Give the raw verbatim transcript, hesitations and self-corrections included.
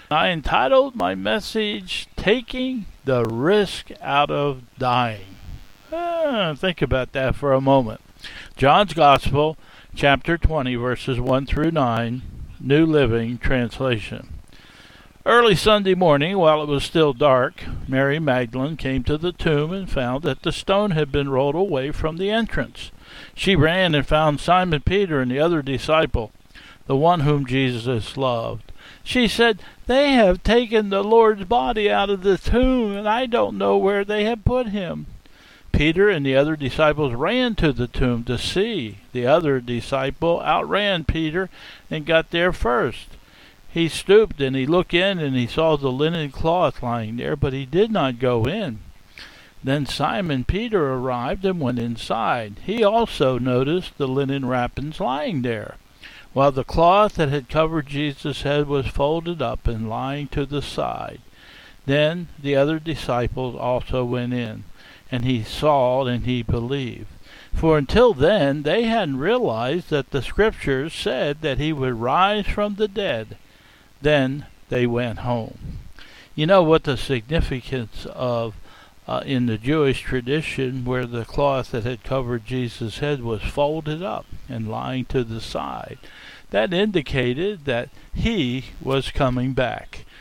I entitled my message, Taking the Risk Out of Dying. Ah, think about that for a moment. John's Gospel, chapter twenty, verses one through nine, New Living Translation. Early Sunday morning, while it was still dark, Mary Magdalene came to the tomb and found that the stone had been rolled away from the entrance. She ran and found Simon Peter and the other disciple, the one whom Jesus loved. She said, "They have taken the Lord's body out of the tomb, and I don't know where they have put him." Peter and the other disciples ran to the tomb to see. The other disciple outran Peter and got there first. He stooped and he looked in and he saw the linen cloth lying there, but he did not go in. Then Simon Peter arrived and went inside. He also noticed the linen wrappings lying there, while the cloth that had covered Jesus' head was folded up and lying to the side. Then the other disciples also went in, and he saw and he believed. For until then they hadn't realized that the Scriptures said that he would rise from the dead. Then they went home. You know what the significance of uh, in the Jewish tradition, where the cloth that had covered Jesus' head was folded up and lying to the side. That indicated that he was coming back.